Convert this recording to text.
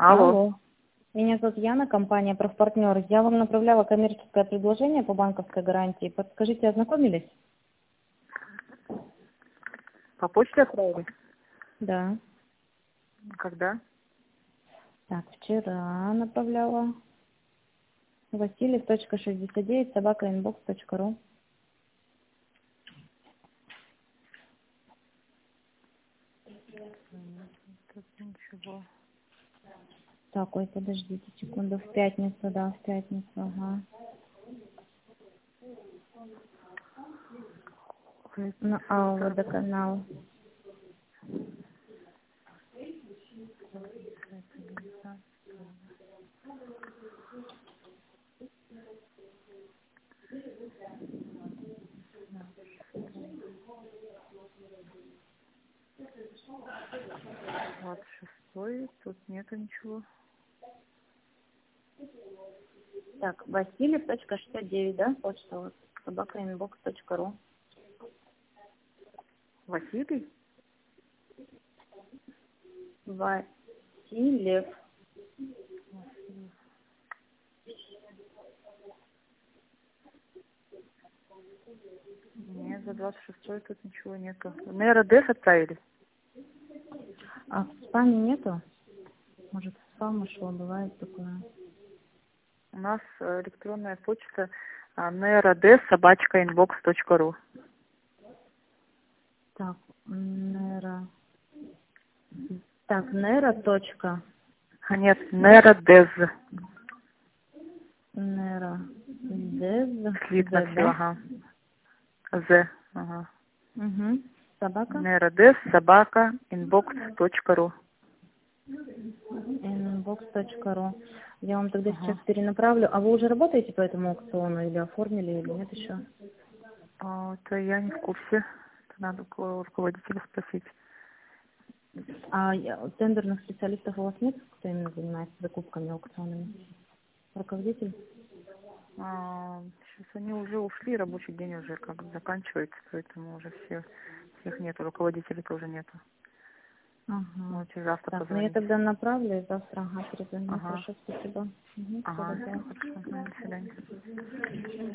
Алло. Алло. Меня зовут Яна, компания «Профпартнер». Я вам направляла коммерческое предложение по банковской гарантии. Подскажите, ознакомились? По почте отправили? Да. Когда? Так, вчера направляла. Васильев.69 @inbox.ru. Тут ничего. Так, ой, подождите секунду. В пятницу, да, в пятницу, ага. На водоканал. Вот 6, тут нету ничего. Так, Васильев.69, да, почта вот, @inbox.ru. Василий? Васильев. Нет, за 26 тут ничего нету. На РДС отправили? А в спаме нету? Может, в спам ушло, бывает такое. У нас электронная почта nrd@inbox.ru. Так, Нера. Так, Нера. Точка. Нет, nrd. Нера. Дез. Слитно З, все, да? ага. З, ага. Угу. Собака. nrd@inbox.ru. Inbox.ru. Я вам тогда сейчас Ага. перенаправлю. А вы уже работаете по этому аукциону или оформили, или нет еще? Это я не в курсе. Это надо у руководителя спросить. А тендерных специалистов у вас нет, кто именно занимается закупками, аукционами? Руководитель? Сейчас они уже ушли, рабочий день уже как бы заканчивается, поэтому уже всех нету, руководителей тоже нету. Ага. Можете завтра Так, ну я позвонить. тогда направлю и завтра перезвоню. Ага. Хорошо, спасибо. Угу, всего Ага, доброго. хорошо. До свидания.